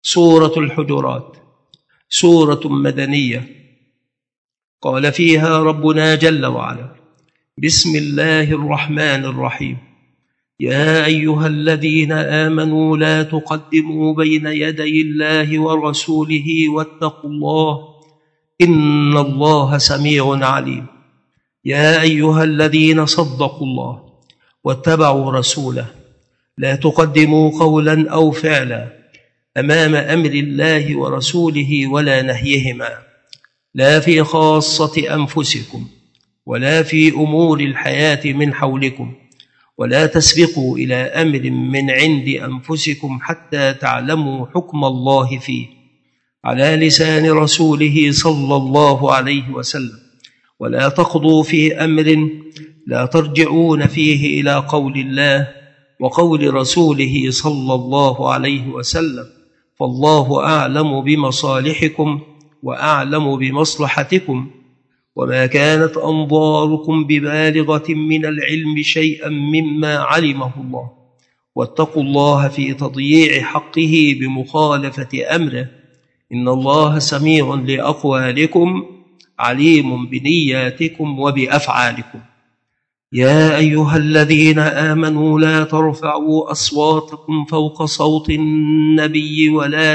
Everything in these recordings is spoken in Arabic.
سورة الحجرات سورة مدنية. قال فيها ربنا جل وعلا: بسم الله الرحمن الرحيم. يا أيها الذين آمنوا لا تقدموا بين يدي الله ورسوله واتقوا الله إن الله سميع عليم. يا أيها الذين صدقوا الله واتبعوا رسوله لا تقدموا قولا أو فعلا أمام أمر الله ورسوله ولا نهيهما، لا في خاصة أنفسكم ولا في أمور الحياة من حولكم، ولا تسبقوا إلى أمر من عند أنفسكم حتى تعلموا حكم الله فيه على لسان رسوله صلى الله عليه وسلم، ولا تخضوا في أمر لا ترجعون فيه إلى قول الله وقول رسوله صلى الله عليه وسلم، فالله أعلم بمصالحكم وأعلم بمصلحتكم، وما كانت أنظاركم ببالغة من العلم شيئا مما علمه الله، واتقوا الله في تضييع حقه بمخالفة أمره، إن الله سميع لأقوالكم عليم بنياتكم وبأفعالكم. يا أيها الذين آمنوا لا ترفعوا أصواتكم فوق صوت النبي ولا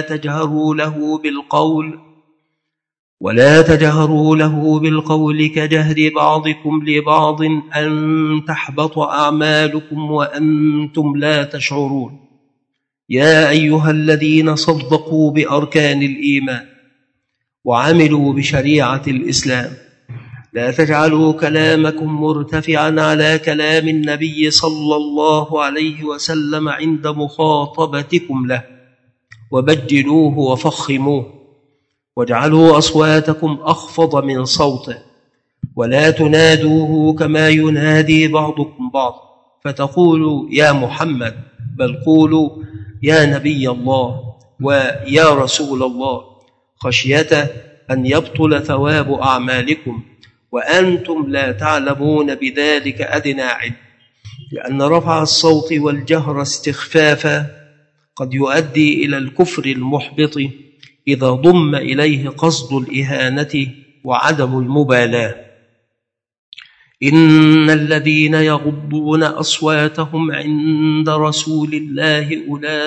تجهروا له بالقول كجهر بعضكم لبعض أن تحبط أعمالكم وأنتم لا تشعرون. يا أيها الذين صدقوا بأركان الإيمان وعملوا بشريعة الإسلام لا تجعلوا كلامكم مرتفعا على كلام النبي صلى الله عليه وسلم عند مخاطبتكم له، وبجلوه وفخموه، واجعلوا أصواتكم أخفض من صوته، ولا تنادوه كما ينادي بعضكم بعض فتقولوا يا محمد، بل قولوا يا نبي الله ويا رسول الله، خشية أن يبطل ثواب أعمالكم وأنتم لا تعلمون بذلك أدنى علم، لأن رفع الصوت والجهر استخفافا قد يؤدي إلى الكفر المحبط إذا ضم إليه قصد الإهانة وعدم المبالاة. إن الذين يغضون أصواتهم عند رسول الله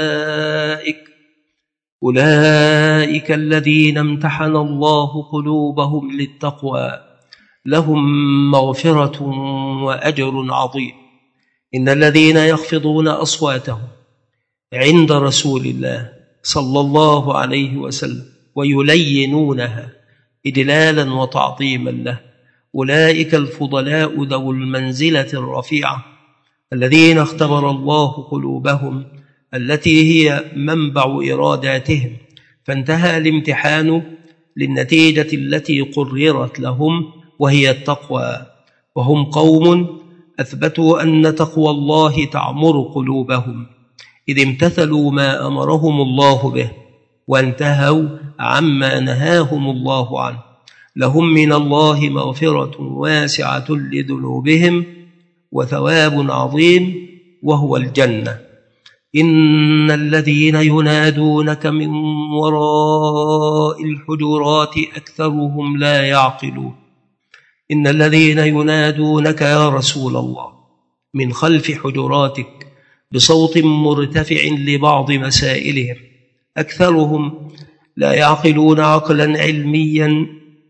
أولئك الذين امتحن الله قلوبهم للتقوى لهم مغفرة وأجر عظيم. إن الذين يخفضون أصواتهم عند رسول الله صلى الله عليه وسلم ويلينونها إجلالا وتعظيما له أولئك الفضلاء ذو المنزلة الرفيعة الذين اختبر الله قلوبهم التي هي منبع إراداتهم، فانتهى الامتحان للنتيجة التي قررت لهم وهي التقوى، وهم قوم أثبتوا أن تقوى الله تعمر قلوبهم إذ امتثلوا ما أمرهم الله به وانتهوا عما نهاهم الله عنه، لهم من الله مغفرة واسعة لذنوبهم وثواب عظيم وهو الجنة. إن الذين ينادونك من وراء الحجرات أكثرهم لا يعقلون. إن الذين ينادونك يا رسول الله من خلف حجراتك بصوت مرتفع لبعض مسائلهم أكثرهم لا يعقلون عقلا علميا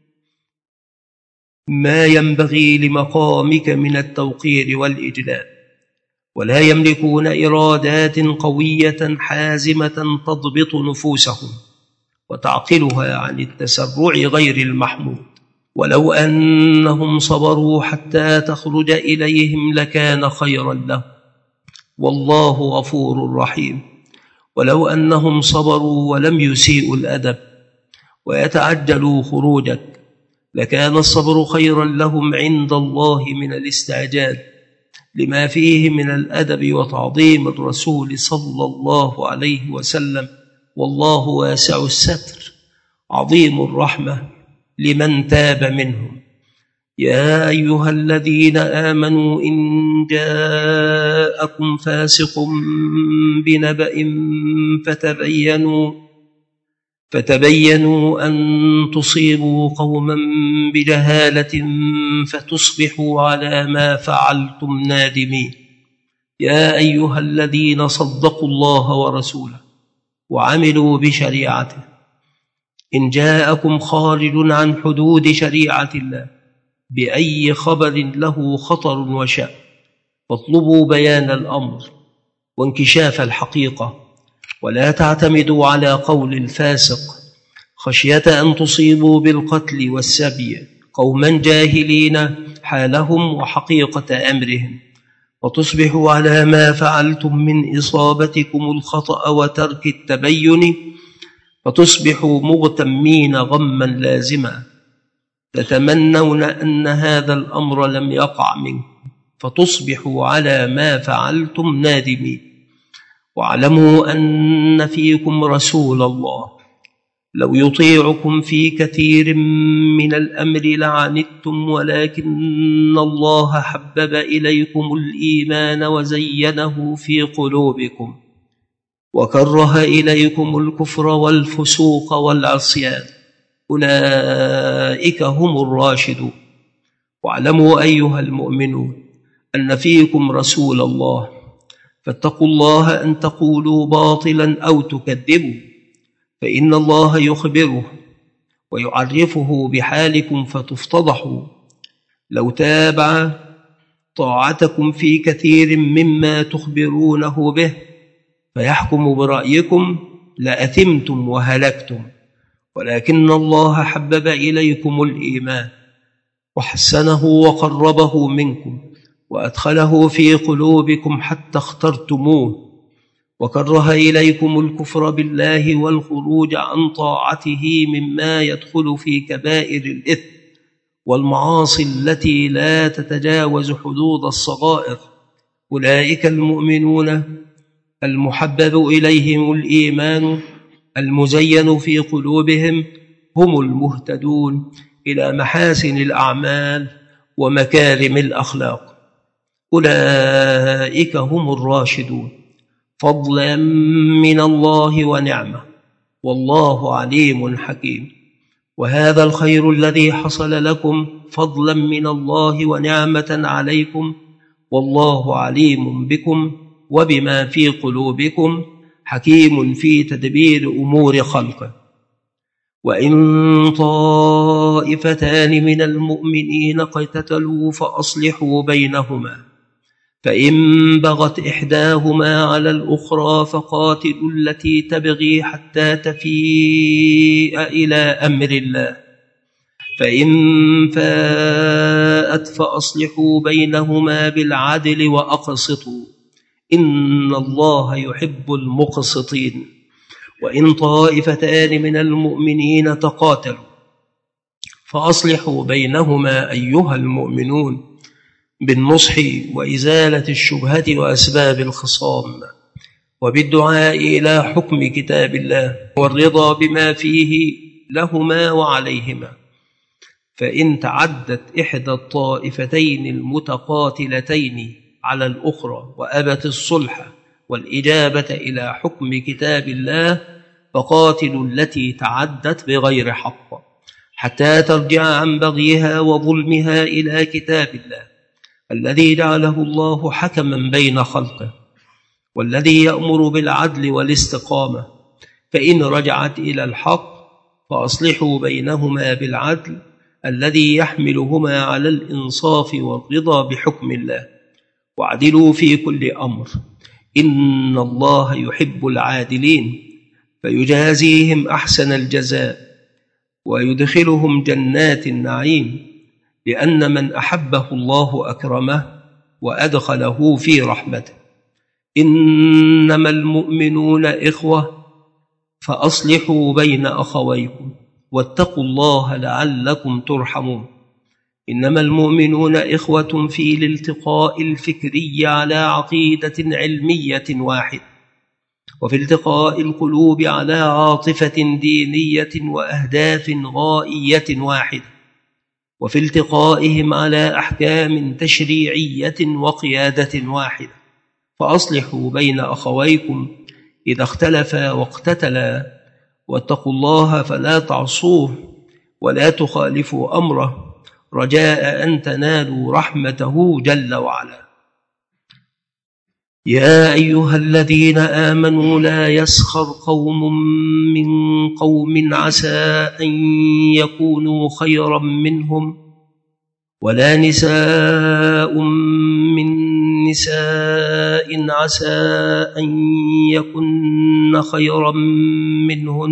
ما ينبغي لمقامك من التوقير والإجلال، ولا يملكون إرادات قوية حازمة تضبط نفوسهم وتعقلها عن التسرع غير المحمود، ولو أنهم صبروا حتى تخرج إليهم لكان خيرا لهم والله غفور رحيم. ولو أنهم صبروا ولم يسيئوا الأدب ويتعجلوا خروجك لكان الصبر خيرا لهم عند الله من الاستعجال لما فيه من الأدب وتعظيم الرسول صلى الله عليه وسلم، والله واسع الستر عظيم الرحمة لمن تاب منهم. يا أيها الذين آمنوا إن جاءكم فاسق بنبأ فتبينوا أن تصيبوا قوما بجهالة فتصبحوا على ما فعلتم نادمين. يا أيها الذين صدقوا الله ورسوله وعملوا بشريعته، إن جاءكم خارج عن حدود شريعة الله بأي خبر له خطر وشأن فاطلبوا بيان الأمر وانكشاف الحقيقة، ولا تعتمدوا على قول الفاسق خشية أن تصيبوا بالقتل والسبي قوما جاهلين حالهم وحقيقة أمرهم، وتصبحوا على ما فعلتم من إصابتكم الخطأ وترك التبين، فتصبحوا مغتمين غما لازما تتمنون أن هذا الأمر لم يقع منكم، فتصبحوا على ما فعلتم نادمين. واعلموا أن فيكم رسول الله لو يطيعكم في كثير من الأمر لعنتم، ولكن الله حبب إليكم الإيمان وزينه في قلوبكم وكره إليكم الكفر والفسوق والعصيان، أولئك هم الراشدون. واعلموا أيها المؤمنون أن فيكم رسول الله، فاتقوا الله أن تقولوا باطلا أو تكذبوا، فإن الله يخبره ويعرفه بحالكم فتفتضحوا. لو تابع طاعتكم في كثير مما تخبرونه به فيحكم برأيكم لأثمتم وهلكتم، ولكن الله حبب إليكم الإيمان وحسنه وقربه منكم وأدخله في قلوبكم حتى اخترتموه، وكره إليكم الكفر بالله والخروج عن طاعته مما يدخل في كبائر الإثم والمعاصي التي لا تتجاوز حدود الصغائر، أولئك المؤمنون المحبب إليهم الإيمان المزين في قلوبهم هم المهتدون إلى محاسن الأعمال ومكارم الأخلاق، أولئك هم الراشدون، فضلا من الله ونعمة، والله عليم حكيم. وهذا الخير الذي حصل لكم فضلا من الله ونعمة عليكم، والله عليم بكم وبما في قلوبكم، حكيم في تدبير أمور خلقه. وإن طائفتان من المؤمنين اقتتلوا فأصلحوا بينهما، فإن بغت إحداهما على الأخرى فقاتلوا التي تبغي حتى تفيء إلى أمر الله، فإن فاءت فأصلحوا بينهما بالعدل وأقسطوا، إن الله يحب المقسطين. وإن طائفتان من المؤمنين تقاتلوا فأصلحوا بينهما أيها المؤمنون بالنصح وإزالة الشبهة وأسباب الخصام، وبالدعاء إلى حكم كتاب الله والرضا بما فيه لهما وعليهما. فإن تعدت إحدى الطائفتين المتقاتلتين على الأخرى وأبت الصلح والإجابة إلى حكم كتاب الله فقاتلوا التي تعدت بغير حق حتى ترجع عن بغيها وظلمها إلى كتاب الله الذي جعله الله حكما بين خلقه، والذي يأمر بالعدل والاستقامة. فإن رجعت إلى الحق فأصلحوا بينهما بالعدل الذي يحملهما على الإنصاف والرضا بحكم الله، واعدلوا في كل أمر، إن الله يحب العادلين، فيجازيهم أحسن الجزاء ويدخلهم جنات النعيم، لأن من أحبه الله أكرمه وأدخله في رحمته. إنما المؤمنون إخوة فأصلحوا بين أخويكم واتقوا الله لعلكم ترحمون. إنما المؤمنون إخوة في الالتقاء الفكري على عقيدة علمية واحدة، وفي التقاء القلوب على عاطفة دينية وأهداف غائية واحدة، وفي التقائهم على أحكام تشريعية وقيادة واحدة. فأصلحوا بين أخويكم إذا اختلفا واقتتلا، واتقوا الله فلا تعصوه ولا تخالفوا أمره رجاء أن تنالوا رحمته جل وعلا. يا أيها الذين آمنوا لا يسخر قوم من قوم عسى أن يكونوا خيرا منهم ولا نساء من نساء عسى أن يكن خيرا منهن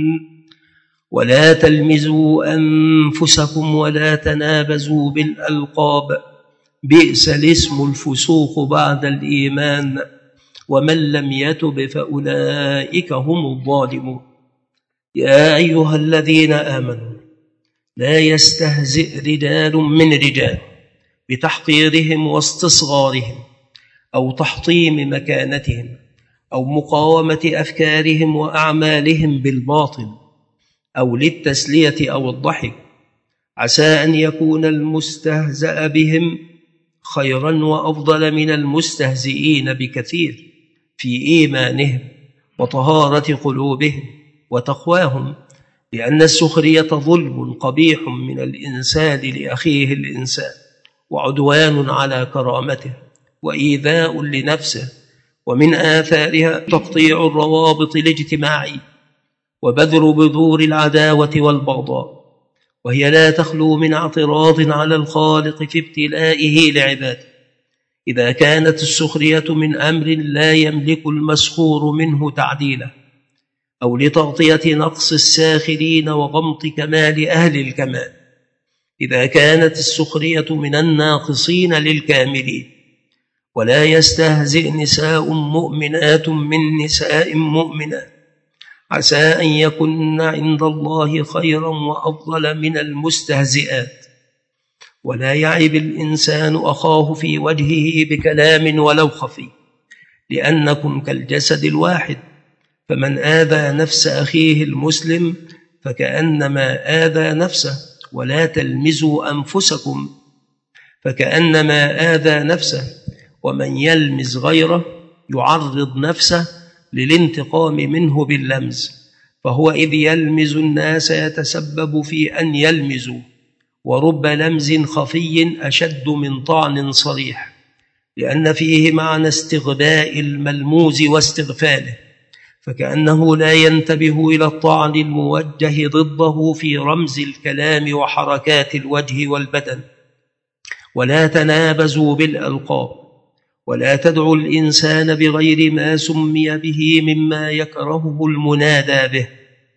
ولا تلمزوا أنفسكم ولا تنابزوا بالألقاب بئس الاسم الفسوق بعد الإيمان ومن لم يتب فأولئك هم الظالمون. يا أيها الذين آمنوا لا يستهزئ رجال من رجال بتحقيرهم واستصغارهم أو تحطيم مكانتهم أو مقاومة أفكارهم وأعمالهم بالباطل أو للتسلية أو الضحك، عسى أن يكون المستهزأ بهم خيرا وأفضل من المستهزئين بكثير في إيمانهم وطهارة قلوبهم وتقواهم، لأن السخرية ظلم قبيح من الإنسان لأخيه الإنسان وعدوان على كرامته وإيذاء لنفسه، ومن آثارها تقطيع الروابط الاجتماعية وبذر بذور العداوة والبغضاء، وهي لا تخلو من اعتراض على الخالق في ابتلائه لعباده. إذا كانت السخرية من أمر لا يملك المسخور منه تعديله أو لتغطية نقص الساخرين وغمط كمال أهل الكمال، إذا كانت السخرية من الناقصين للكاملين، ولا يستهزئ نساء مؤمنات من نساء مؤمنات عسى أن يكن عند الله خيرا وأفضل من المستهزئات، ولا يعب الإنسان أخاه في وجهه بكلام ولو خفي، لأنكم كالجسد الواحد، فمن آذى نفس أخيه المسلم فكأنما آذى نفسه، ولا تلمزوا أنفسكم فكأنما آذى نفسه، ومن يلمز غيره يعرض نفسه للانتقام منه باللمز، فهو إذ يلمز الناس يتسبب في أن يلمزوا، ورب لمز خفي أشد من طعن صريح، لأن فيه معنى استغباء الملموز واستغفاله، فكأنه لا ينتبه إلى الطعن الموجه ضده في رمز الكلام وحركات الوجه والبدن. ولا تنابزوا بالألقاب، ولا تدعوا الإنسان بغير ما سمي به مما يكرهه المنادى به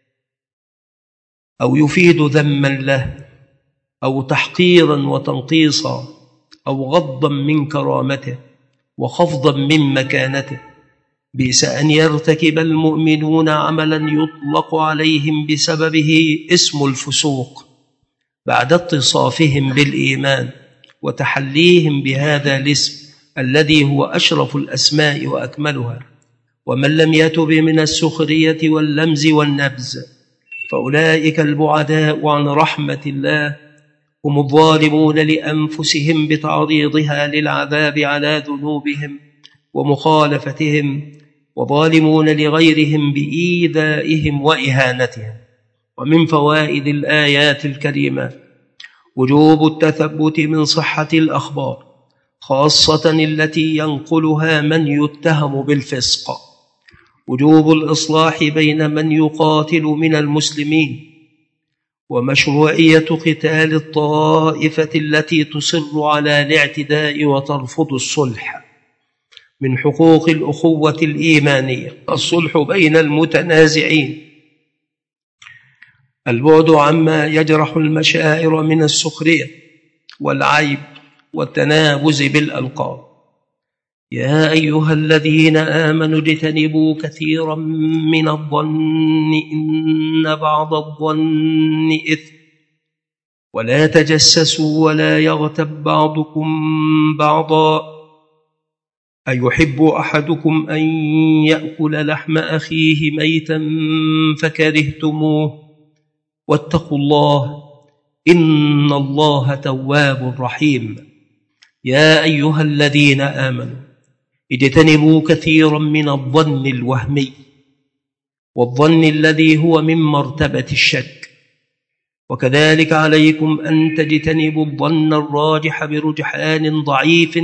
أو يفيد ذما له أو تحقيرا وتنقيصا أو غضا من كرامته وخفضا من مكانته، بئس أن يرتكب المؤمنون عملا يطلق عليهم بسببه اسم الفسوق بعد اتصافهم بالإيمان وتحليهم بهذا الاسم الذي هو أشرف الأسماء وأكملها. ومن لم يتب من السخرية واللمز والنبز فأولئك البعداء عن رحمة الله، هم الظالمون لأنفسهم بتعريضها للعذاب على ذنوبهم ومخالفتهم، وظالمون لغيرهم بإيذائهم وإهانتهم. ومن فوائد الآيات الكريمة وجوب التثبت من صحة الأخبار، خاصة التي ينقلها من يتهم بالفسق، وجوب الإصلاح بين من يقاتل من المسلمين، ومشروعية قتال الطائفة التي تصر على الاعتداء وترفض الصلح. من حقوق الأخوة الإيمانية الصلح بين المتنازعين، البعد عما يجرح المشاعر من السخرية والعيب والتنابز بالألقاب. يا أيها الذين آمنوا اجتنبوا كثيرا من الظن إن بعض الظن إثم، ولا تجسسوا ولا يغتب بعضكم بعضا، أيحب أحدكم أن يأكل لحم أخيه ميتا فكرهتموه، واتقوا الله إن الله تواب رحيم. يا أيها الذين آمنوا اجتنبوا كثيرا من الظن الوهمي، والظن الذي هو من مرتبة الشك. وكذلك عليكم أن تجتنبوا الظن الراجح برجحان ضعيف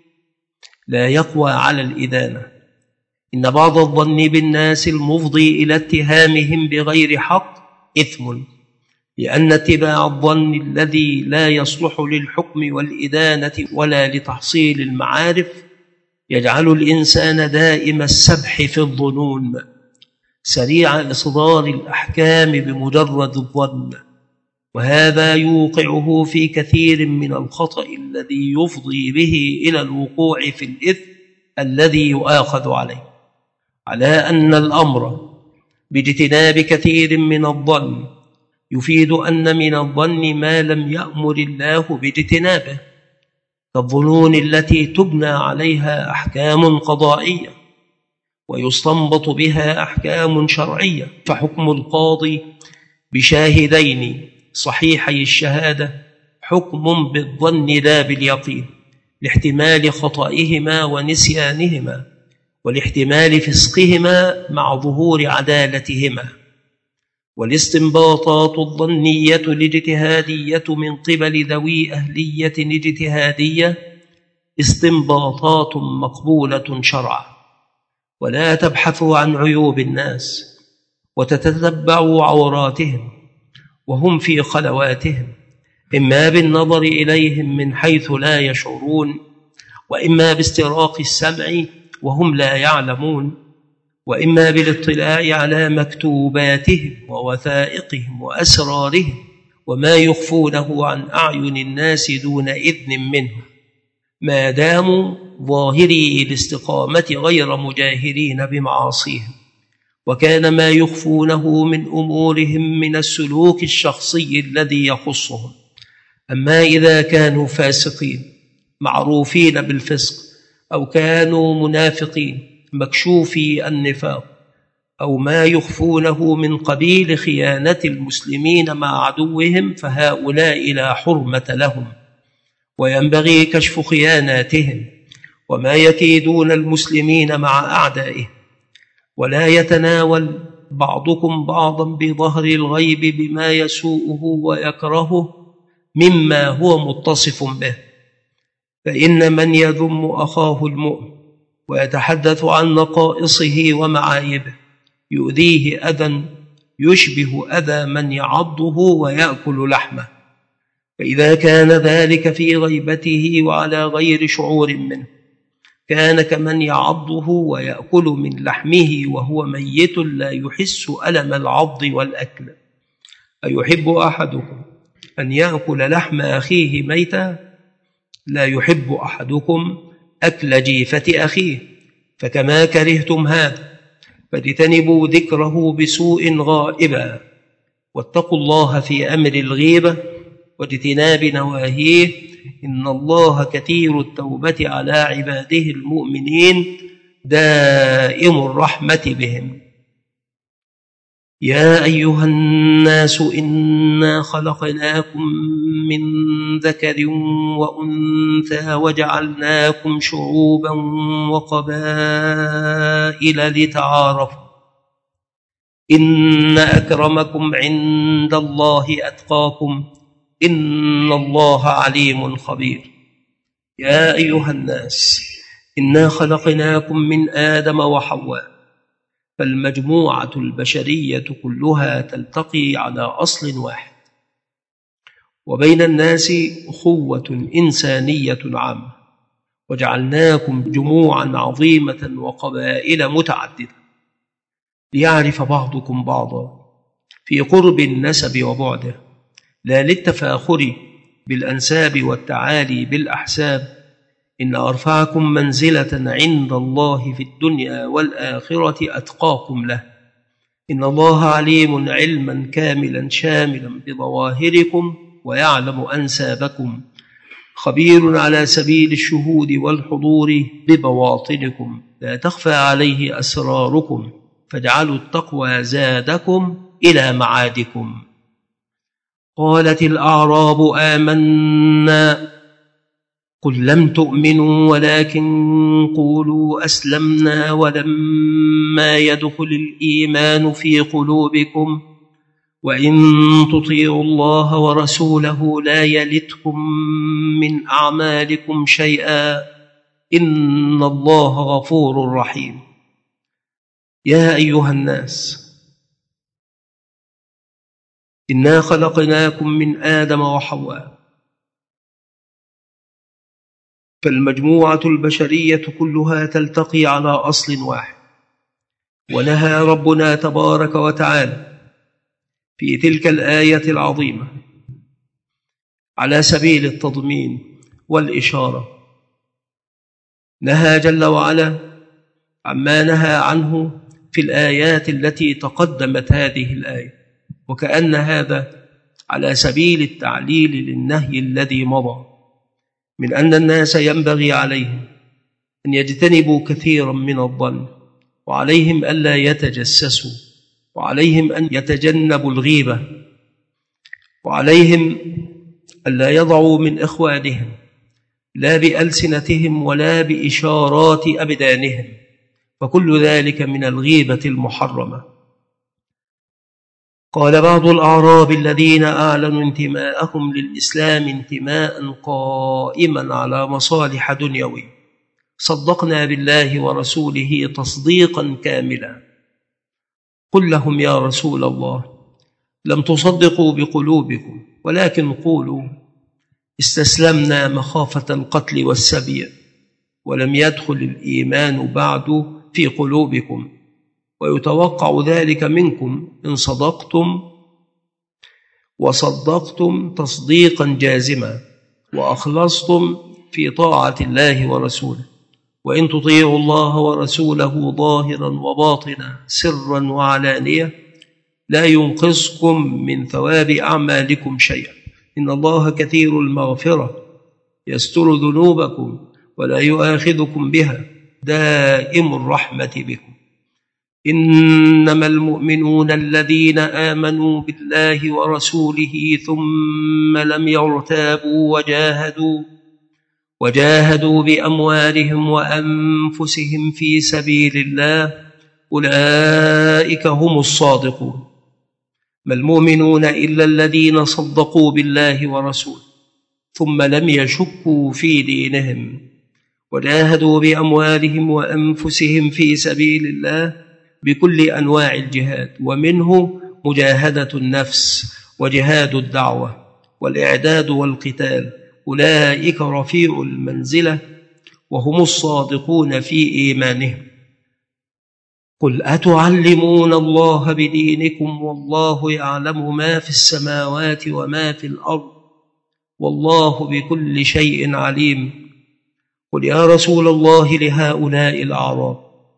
لا يقوى على الإدانة. إن بعض الظن بالناس المفضي إلى اتهامهم بغير حق إثم، لأن اتباع الظن الذي لا يصلح للحكم والإدانة ولا لتحصيل المعارف يجعل الإنسان دائم السبح في الظنون، سريع إصدار الأحكام بمجرد الظن، وهذا يوقعه في كثير من الخطأ الذي يفضي به إلى الوقوع في الإثم الذي يؤاخذ عليه. على أن الأمر باجتناب كثير من الظن يفيد أن من الظن ما لم يأمر الله باجتنابه، كالظنون التي تبنى عليها أحكام قضائية ويستنبط بها أحكام شرعية، فحكم القاضي بشاهدين صحيحي الشهادة حكم بالظن لا باليقين، لاحتمال خطئهما ونسيانهما، ولاحتمال فسقهما مع ظهور عدالتهما. والاستنباطات الظنية الاجتهادية من قبل ذوي أهلية اجتهادية استنباطات مقبولة شرعا، ولا تبحثوا عن عيوب الناس وتتتبعوا عوراتهم وهم في خلواتهم، إما بالنظر إليهم من حيث لا يشعرون، وإما باستراق السمع وهم لا يعلمون، وإما بالاطلاع على مكتوباتهم ووثائقهم وأسرارهم وما يخفونه عن أعين الناس دون إذن منهم، ما داموا ظاهري الاستقامة غير مجاهرين بمعاصيهم. وكان ما يخفونه من أمورهم من السلوك الشخصي الذي يخصهم. أما إذا كانوا فاسقين معروفين بالفسق، أو كانوا منافقين مكشوفي النفاق، أو ما يخفونه من قبيل خيانة المسلمين مع عدوهم، فهؤلاء لا حرمة لهم، وينبغي كشف خياناتهم وما يكيدون المسلمين مع أعدائهم. ولا يتناول بعضكم بعضا بظهر الغيب بما يسوءه ويكرهه مما هو متصف به، فإن من يذم أخاه المؤمن ويتحدث عن نقائصه ومعايبه يؤذيه أذى يشبه أذى من يعضه ويأكل لحمه، فإذا كان ذلك في غيبته وعلى غير شعور منه كان كمن يعضه ويأكل من لحمه وهو ميت لا يحس ألم العض والأكل. أيحب أحدكم أن يأكل لحم أخيه ميتا؟ لا يحب أحدكم أكل جيفة أخيه، فكما كرهتم هذا فاجتنبوا ذكره بسوء غائبا، واتقوا الله في أمر الغيبة واجتناب نواهيه، إن الله كثير التوبة على عباده المؤمنين دائم الرحمة بهم. يا أيها الناس إنا خلقناكم من ذكر وأنثى وجعلناكم شعوبا وقبائل لتعارفوا إن أكرمكم عند الله أتقاكم إن الله عليم خبير. يا أيها الناس إنا خلقناكم من آدم وحواء، فالمجموعة البشرية كلها تلتقي على أصل واحد، وبين الناس أخوة إنسانية عامة، وجعلناكم جموعا عظيمة وقبائل متعددة ليعرف بعضكم بعضا في قرب النسب وبعده، لا للتفاخر بالأنساب والتعالي بالأحساب، إن أرفعكم منزلة عند الله في الدنيا والآخرة أتقاكم له، إن الله عليم علما كاملا شاملا بظواهركم ويعلم أنسابكم، خبير على سبيل الشهود والحضور ببواطنكم، لا تخفى عليه أسراركم، فاجعلوا التقوى زادكم إلى معادكم. قالت الأعراب آمنا قل لم تؤمنوا ولكن قولوا أسلمنا ولما يدخل الإيمان في قلوبكم وإن تطيعوا الله ورسوله لا يلتكم من أعمالكم شيئا إن الله غفور رحيم. يا أيها الناس إنا خلقناكم من آدم وحواء، فالمجموعة البشرية كلها تلتقي على أصل واحد. ونهى ربنا تبارك وتعالى في تلك الآية العظيمة على سبيل التضمين والإشارة، نهى جل وعلا عما نهى عنه في الآيات التي تقدمت هذه الآية، وكأن هذا على سبيل التعليل للنهي الذي مضى، من أن الناس ينبغي عليهم أن يجتنبوا كثيرا من الظن، وعليهم ألا يتجسسوا، وعليهم أن يتجنبوا الغيبة، وعليهم ألا يضعوا من إخوانهم لا بألسنتهم ولا بإشارات أبدانهم، فكل ذلك من الغيبة المحرمة. قال بعض الأعراب الذين أعلنوا انتماءهم للإسلام انتماء قائما على مصالح دنيوية: صدقنا بالله ورسوله تصديقا كاملا. قل لهم: يا رسول الله، لم تصدقوا بقلوبكم ولكن قولوا استسلمنا مخافة القتل والسبي، ولم يدخل الإيمان بعد في قلوبكم، ويتوقع ذلك منكم إن صدقتم وصدقتم تصديقا جازما وأخلصتم في طاعة الله ورسوله، وإن تطيعوا الله ورسوله ظاهرا وباطنا سرا وعلانية لا ينقصكم من ثواب أعمالكم شيئا، إن الله كثير المغفرة يستر ذنوبكم ولا يؤاخذكم بها، دائم الرحمة بكم. إنما المؤمنون الذين آمنوا بالله ورسوله ثم لم يرتابوا وجاهدوا بأموالهم وأنفسهم في سبيل الله، أولئك هم الصادقون. ما المؤمنون إلا الذين صدقوا بالله ورسوله ثم لم يشكوا في دينهم وجاهدوا بأموالهم وأنفسهم في سبيل الله بكل أنواع الجهاد، ومنه مجاهدة النفس وجهاد الدعوة والإعداد والقتال، أولئك رفيع المنزلة وهم الصادقون في إيمانهم. قل أتعلمون الله بدينكم والله يعلم ما في السماوات وما في الأرض والله بكل شيء عليم. قل يا رسول الله لهؤلاء الأعراب: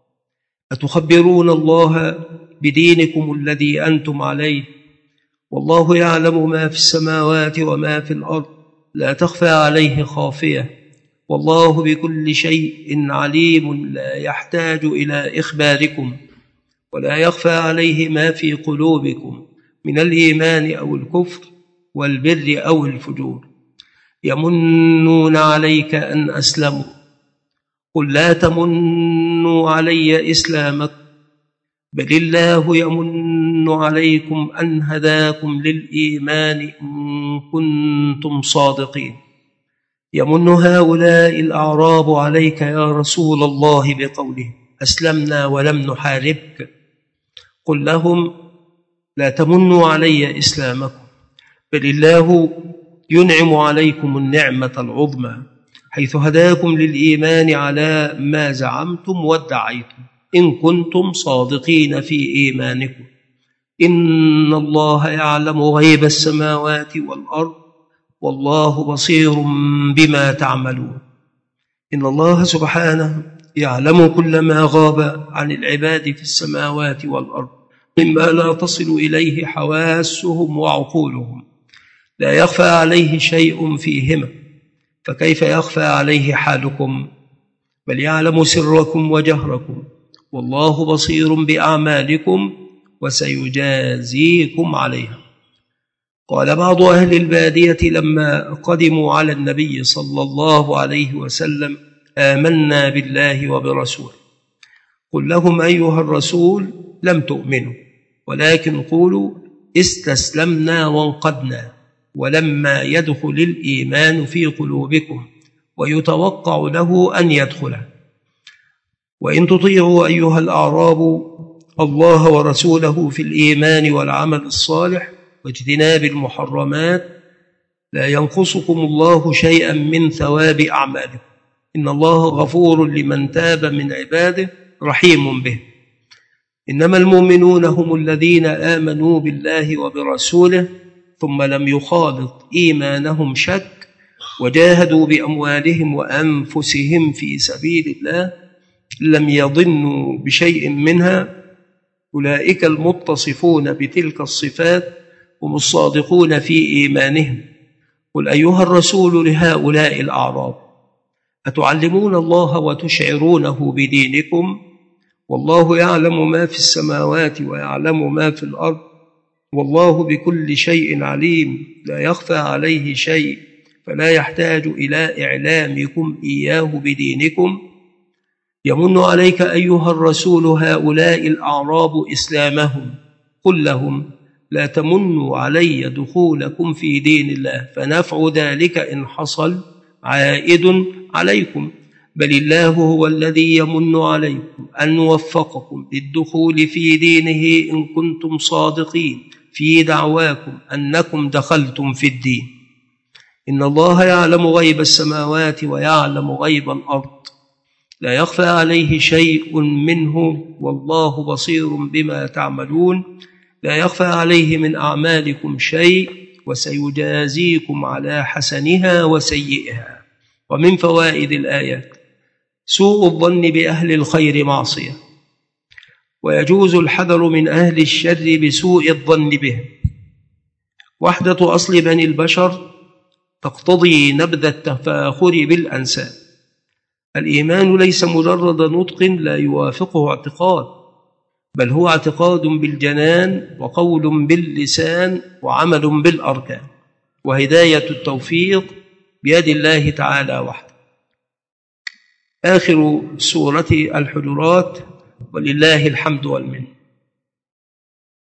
أتخبرون الله بدينكم الذي أنتم عليه والله يعلم ما في السماوات وما في الأرض لا تخفى عليه خافية والله بكل شيء عليم، لا يحتاج إلى إخباركم ولا يخفى عليه ما في قلوبكم من الإيمان أو الكفر والبر أو الفجور. يمنون عليك أن أسلموا، قل لا تمنوا علي إسلامكم بل الله يمن عليكم أن هداكم للإيمان إن كنتم صادقين. يمن هؤلاء الأعراب عليك يا رسول الله بقوله أسلمنا ولم نحاربك. قل لهم لا تمنوا علي إسلامكم بل الله ينعم عليكم النعمة العظمى حيث هداكم للإيمان على ما زعمتم وادعيتم إن كنتم صادقين في إيمانكم. إن الله يعلم غيب السماوات والأرض والله بصير بما تعملون. إن الله سبحانه يعلم كل ما غاب عن العباد في السماوات والأرض مما لا تصل إليه حواسهم وعقولهم، لا يخفى عليه شيء فيهما، فكيف يخفى عليه حالكم؟ بل يعلم سركم وجهركم والله بصير بأعمالكم وسيجازيكم عليها. قال بعض أهل البادية لما قدموا على النبي صلى الله عليه وسلم: آمنا بالله وبرسوله. قل لهم: أيها الرسول، لم تؤمنوا، ولكن قولوا استسلمنا وانقدنا، ولما يدخل الإيمان في قلوبكم ويتوقع له أن يدخله. وإن تطيعوا أيها الأعراب الله ورسوله في الإيمان والعمل الصالح واجتناب المحرمات لا ينقصكم الله شيئا من ثواب أعمالكم، إن الله غفور لمن تاب من عباده رحيم به. إنما المؤمنون هم الذين آمنوا بالله وبرسوله ثم لم يخالط إيمانهم شك وجاهدوا بأموالهم وأنفسهم في سبيل الله لم يضنوا بشيء منها، أولئك المتصفون بتلك الصفات هم الصادقون في إيمانهم. قل أيها الرسول لهؤلاء الأعراب: أتعلمون الله وتشعرونه بدينكم؟ والله يعلم ما في السماوات ويعلم ما في الأرض، والله بكل شيء عليم، لا يخفى عليه شيء، فلا يحتاج إلى إعلامكم إياه بدينكم. يمن عليك أيها الرسول هؤلاء الأعراب إسلامهم، قل لهم: لا تمنوا علي دخولكم في دين الله، فنفع ذلك إن حصل عائد عليكم، بل الله هو الذي يمن عليكم أن وفقكم للدخول في دينه إن كنتم صادقين في دعواكم أنكم دخلتم في الدين. إن الله يعلم غيب السماوات ويعلم غيب الأرض، لا يخفى عليه شيء منه، والله بصير بما تعملون. لا يخفى عليه من أعمالكم شيء، وسيجازيكم على حسنها وسيئها. ومن فوائد الآيات: سوء الظن بأهل الخير معصية، ويجوز الحذر من أهل الشر بسوء الظن به. وحدة أصل بني البشر تقتضي نبذ التفاخر بالأنساب. الإيمان ليس مجرد نطق لا يوافقه اعتقاد، بل هو اعتقاد بالجنان وقول باللسان وعمل بالأركان، وهداية التوفيق بيد الله تعالى وحده. آخر سورة الحجرات، ولله الحمد والمنة.